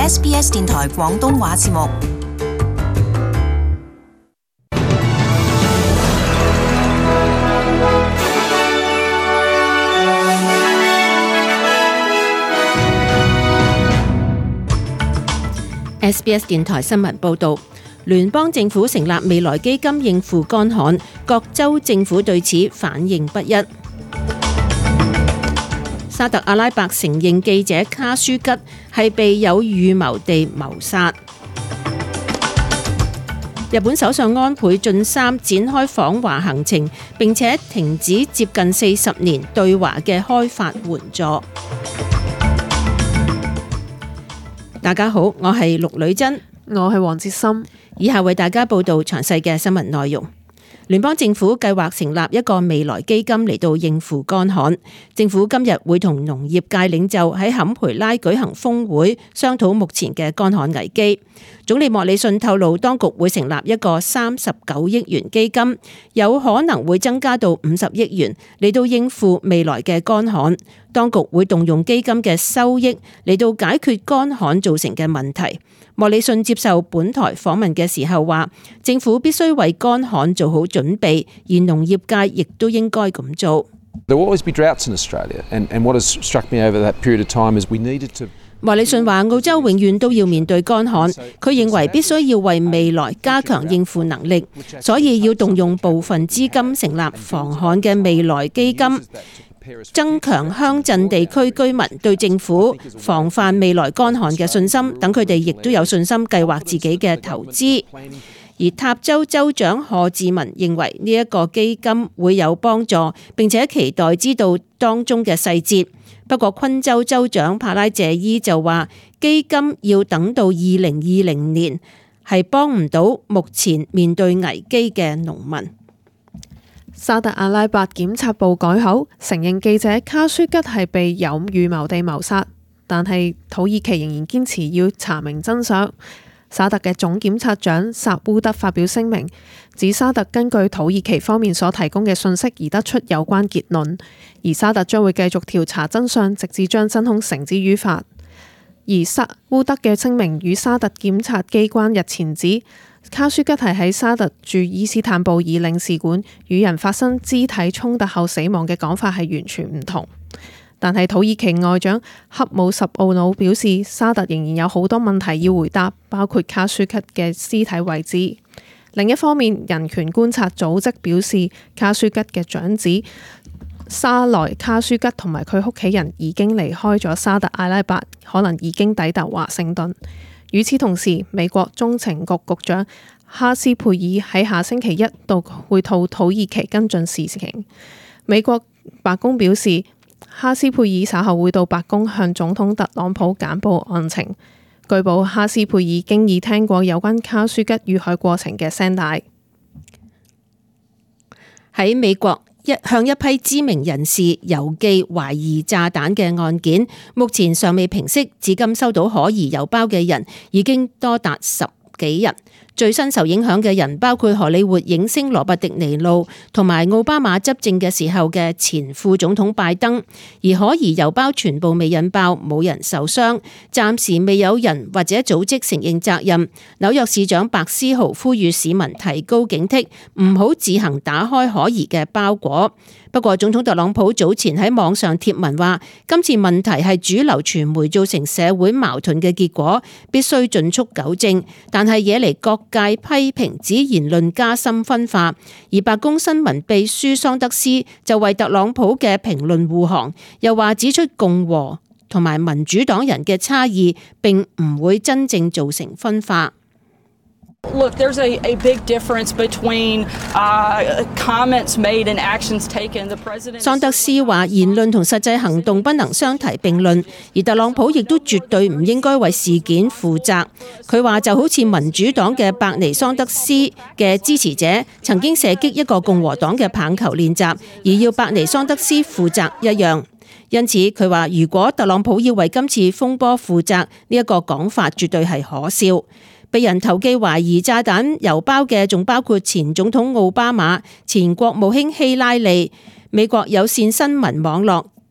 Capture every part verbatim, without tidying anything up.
S B S 電台廣東話節目。 S B S 電台新聞報導，聯邦政府成立未來基金應付乾旱，各州政府對此反應不一。沙特阿拉伯承認記者卡舒吉係被有預謀地謀殺。日本首相安倍晉三展開訪華行程，並且停止接近四十年對華嘅開發援助。大家好，我係陸女珍， 我係黃哲森。 以下為大家報道詳細嘅新聞內容。聯邦政府計劃成立一個未來基金嚟到應付乾旱。政府今日會同農業界領袖喺坎培拉舉行峰會，商討目前嘅乾旱危機。總理莫里遜透露，當局會成立一個三十九億元基金，有可能會增加到五十億元嚟到應付未來嘅乾旱。當局會動用基金嘅收益嚟到解決乾旱造成嘅問題。莫里遜接受本台訪問嘅時候話，政府必須為乾旱做好準備，而農業界亦都應該咁做。 There will always be droughts in Australia, and and what has struck me over that period of time is we needed to. 莫里遜話，澳洲永遠都要面對乾旱，佢認為必須要為未來加強應付能力，所以要動用部分資金成立防旱嘅未來基金，增強鄉鎮地區居民對政府防範未來乾旱嘅信心，等佢哋亦都有信心計劃自己嘅投資。而塔州州長賀志文認為呢一個基金會有幫助，並且期待知道當中嘅細節。不過昆州州長帕拉謝伊就話，基金要等到二零二零年，係幫唔到目前面對危機嘅農民。 沙特阿拉伯檢察部改口，承認記者卡舒吉係被有預謀地謀殺，但係土耳其仍然堅持要查明真相。沙特嘅總檢察長薩烏德發表聲明，指沙特根據土耳其方面所提供嘅信息而得出有關結論，而沙特將會繼續調查真相，直至將真兇繩之於法。而薩烏德嘅聲明與沙特檢察機關日前指卡舒吉係喺沙特駐伊斯坦布爾領事館與人發生肢體衝突後死亡嘅講法係完全唔同。但係土耳其外長克姆什奧努表示，沙特仍然有好多問題要回答，包括卡舒吉嘅屍體位置。另一方面，人權觀察組織表示，卡舒吉嘅長子沙萊卡舒吉同埋佢屋企人已經離開咗沙特阿拉伯，可能已經抵達華盛頓。與此同時，美國中情局局長哈斯佩爾喺下星期一到會到土耳其跟進事情。美國白宮表示，哈斯佩爾稍後會到白宮向總統特朗普簡報案情。據報，哈斯佩爾經已聽過有關卡舒吉遇害過程嘅聲帶。喺美國，一向一批知名人士郵寄懷疑炸彈嘅案件，目前尚未平息，至今收到可疑郵包嘅人已經多達十幾人。最新受影響嘅人包括荷里活影星羅伯迪尼路同埋奧巴馬執政嘅時候嘅前副總統拜登，而可疑郵包全部未引爆，冇人受傷，暫時未有人或者組織承認責任。紐約市長白思豪呼籲市民提高警惕，唔好自行打開可疑嘅包裹。不過總統特朗普早前喺網上貼文話，今次問題係主流傳媒造成社會矛盾嘅結果，必須盡速糾正，但係惹嚟各界批評，指言論加深分化。而白宮新聞秘書桑德斯就為特朗普嘅評論護航，又話指出共和同埋民主黨人嘅差異並唔會真正造成分化。 Look, there's a, a big difference between uh, comments made and actions taken. The president. 桑德斯話：言論同實際行動不能相提並論，而特朗普亦都絕對唔應該為事件負責。佢話就好似民主黨嘅伯尼桑德斯嘅支持者曾經射擊一個共和黨嘅棒球練習，而要伯尼桑德斯負責一樣。因此佢話，如果特朗普要為今次風波負責，呢一個講法絕對係可笑。被人投寄懷疑炸彈郵包嘅仲包括前總統奧巴馬、前國務卿希拉里、美國有線新聞網絡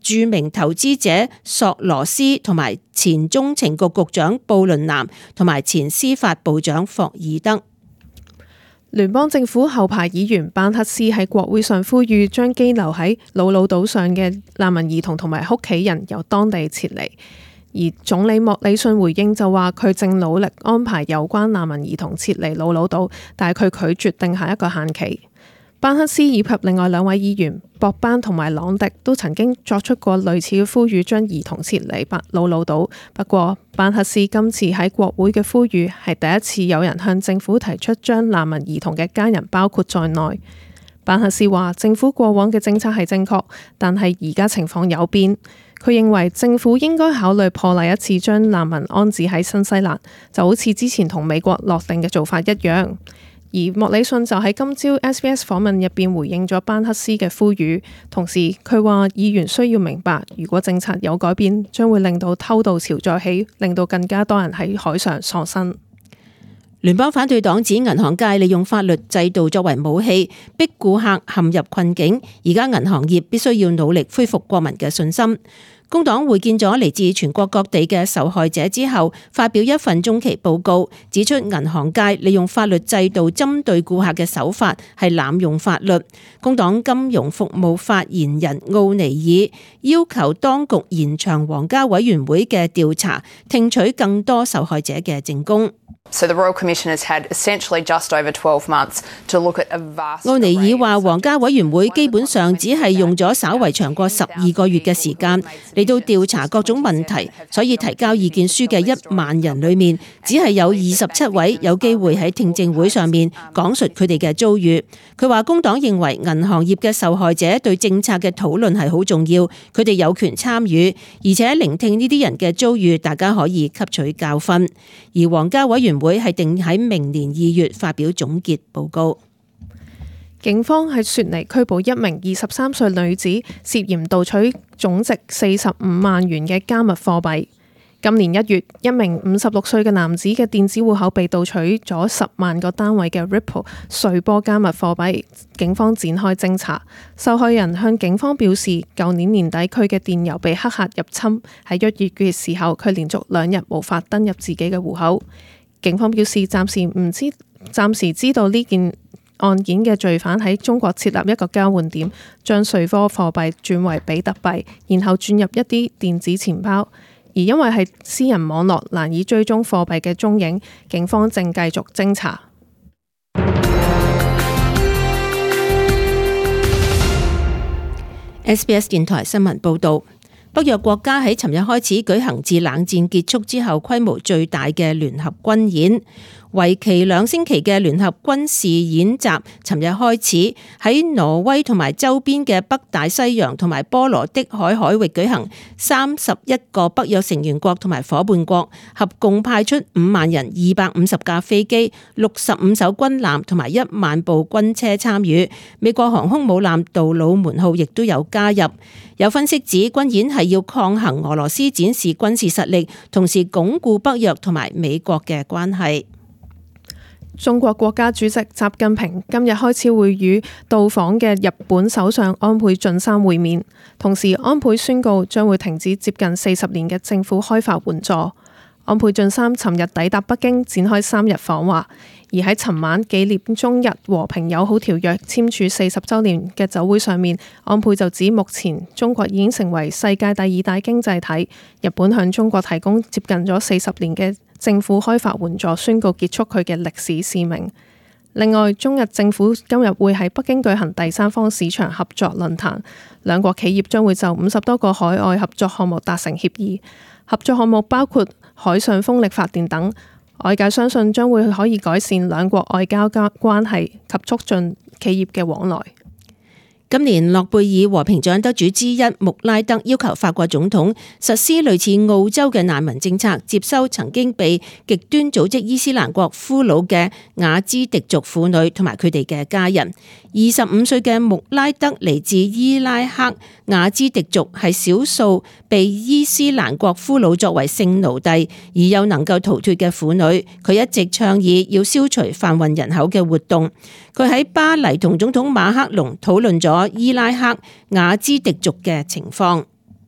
著名投資者索羅斯同埋前中情局局長布倫南同埋前司法部長霍爾德。 聯邦政府後排議員班克斯喺國會上呼籲將羈留喺魯魯島上嘅難民兒童同埋屋企人由當地撤離，而總理莫里遜回應就話佢正努力安排有關難民兒童撤離魯魯島，但係佢拒絕定下一個限期。班克斯以及另外兩位議員博班同埋朗迪都曾經作出過類似嘅呼籲，將兒童撤離魯魯島。不過班克斯今次喺國會嘅呼籲係第一次有人向政府提出將難民兒童嘅家人包括在內。班克斯話政府過往嘅政策係正確，但係而家情況有變。佢認為政府應該考慮破例一次，將難民安置喺新西蘭，就好似之前同美國落定嘅做法一樣。而莫里遜就喺今朝 S B S 訪問入邊回應咗班克斯嘅呼籲，同時佢話議員需要明白，如果政策有改變，將會令到偷渡潮再起，令到更加多人喺海上喪生。 聯邦反對黨指銀行界利用法律制度作為武器，逼顧客陷入困境，而家銀行業必須要努力恢復國民嘅信心。工黨會見咗嚟自全國各地嘅受害者之後，發表一份中期報告，指出銀行界利用法律制度針對顧客嘅手法係濫用法律。工黨金融服務發言人奧尼爾要求當局延長皇家委員會嘅調查，聽取更多受害者嘅證供。 So the Royal Commission has had essentially just over twelve months to look at a vast. 奧尼爾話，皇家委員會基本上只係用咗稍為長過十二個月嘅時間嚟到調查各種問題，所以提交意見書嘅一萬人裏面，只係有二十七位有機會喺聽證會上面講述佢哋嘅遭遇。佢話工黨認為銀行業嘅受害者對政策嘅討論係好重要，佢哋有權參與，而且聆聽呢啲人嘅遭遇，大家可以吸取教訓。而皇家委員會係定喺明年二月發表總結報告。 警方喺雪梨拘捕一名二十三歲女子，涉嫌盜取總值四十五萬元嘅加密貨幣。今年一月，一名五十六歲嘅男子嘅電子戶口被盜取咗十萬個單位嘅 Ripple 瑞波加密貨幣，警方展開偵查。受害人向警方表示，舊年年底佢嘅電郵被黑客入侵，喺一月嘅時候，佢連續兩日無法登入自己嘅戶口。警方表示，暫時唔知，暫時知道呢件案件嘅罪犯喺中國設立一個交換點，將瑞波貨幣轉為比特幣，然後轉入一啲電子錢包。而因為係私人網絡，難以追蹤貨幣嘅蹤影，警方正繼續偵查。 S B S 電台新聞報導。北約國家喺尋日開始舉行自冷戰結束之後規模最大嘅聯合軍演，為期兩星期嘅聯合軍事演習，尋日開始喺挪威同埋周邊嘅北大西洋同埋波羅的海海域舉行。三十一個北約成員國同埋夥伴國合共派出五萬人、二百五十架飛機、六十五艘軍艦同埋一萬部軍車參與。美國航空母艦杜魯門號亦都有加入。有分析指，軍演係要抗衡俄羅斯展示軍事實力，同時鞏固北約同埋美國嘅關係。 中國國家主席習近平今日開始會與到訪嘅日本首相安倍晉三會面，同時安倍宣告將會停止接近四十年嘅政府開發援助。安倍晉三尋日抵達北京，展開三日訪華。而喺尋晚紀念中日和平友好條約簽署四十週年嘅酒會上面，安倍就指目前中國已經成為世界第二大經濟體，日本向中國提供接近咗四十年嘅政府開發援助，宣告結束佢嘅歷史使命。另外，中日政府今日會喺北京舉行第三方市場合作論壇，兩國企業將會就五十多個海外合作項目達成協議，合作項目包括海上風力發電等。外界相信將會可以改善兩國外交關係及促進企業嘅往來。今年諾貝爾和平獎得主之一穆拉德要求法國總統實施類似澳洲嘅難民政策，接收曾經被極端組織伊斯蘭國俘虜嘅雅茲迪族婦女同埋佢哋嘅家人。二十五歲嘅穆拉德嚟自伊拉克雅茲迪族，係少數被伊斯蘭國俘虜作為性奴隸而又能夠逃脫嘅婦女。佢一直倡議要消除販運人口嘅活動。佢喺巴黎同總統馬克龍討論咗伊拉克雅茲迪族嘅情況。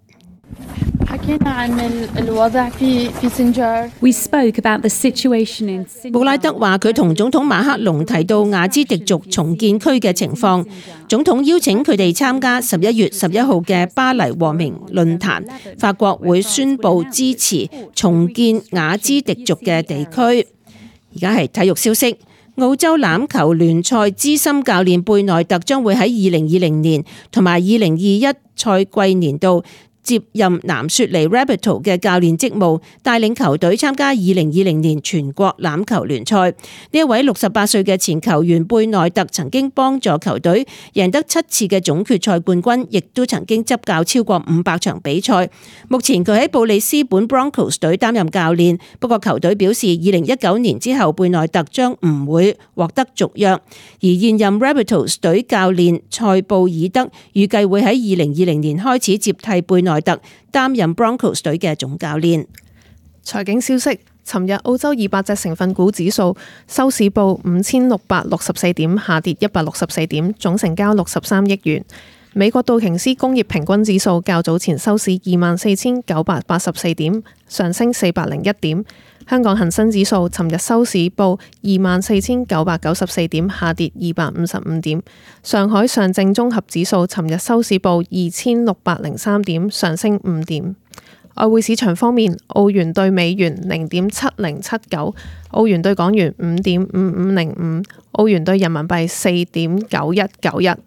We spoke about the situation in 布拉德話佢同總統馬克龍提到雅茲迪族重建區嘅情況，總統邀請佢哋參加十一月十一號嘅巴黎和平論壇，法國會宣布支持重建雅茲迪族嘅地區。而家係體育消息，澳洲欖球聯賽資深教練貝內特將會喺二零二零年同埋二零二一賽季年度接任南雪梨 Rabbitoh 嘅教練職務，帶領球隊參加二零二零年全國欖球聯賽。呢一位六十八歲嘅前球員貝內特曾經幫助球隊贏得七次嘅總決賽冠軍，亦都曾經執教超過五百場比賽。目前佢喺布里斯本 Broncos 隊擔任教練，不過球隊表示二零一九年之後貝內特將唔會獲得續約。而現任 Rabbitoh 隊教練塞布爾德預計會喺二零二零年開始接替貝內特擔任 Broncos 隊嘅總教練。 財經消息，尋日澳洲二百隻成分股指數收市報五千六百六十四點，下跌一百六十四點，總成交六十三億元。美國道瓊斯工業平均指數較早前收市二萬四千九百八十四點，上升四百零一點。香港恒生指數尋日收市報二萬四千九百九十四點，下跌二百五十五點。上海上證綜合指數尋日收市報二千六百零三點，上升五點。外匯市場方面，澳元對美元零點七零七九，澳元對港元五點五五零五，澳元對人民幣四點九一九一。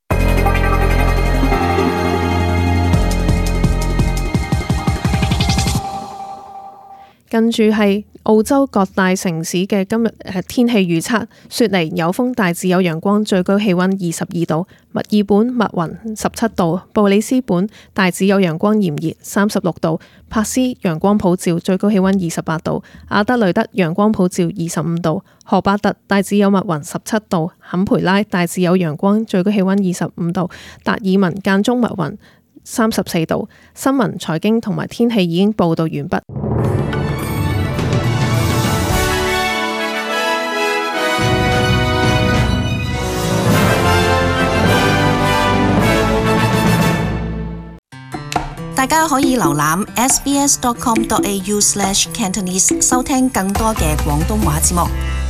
跟住係澳洲各大城市嘅今日天氣預測：雪梨有風，大致有陽光，最高氣溫二十二度；墨爾本密雲十七度；布里斯本大致有陽光炎熱，三十六度；珀斯陽光普照，最高氣溫二十八度；阿德雷德陽光普照，二十五度；荷伯特大致有密雲十七度；坎培拉大致有陽光，最高氣溫二十五度；達爾文間中密雲三十四度。新聞、財經同埋天氣已經報道完畢。 大家可以瀏覽 s b s dot com dot a u slash cantonese 收聽更多嘅廣東話節目。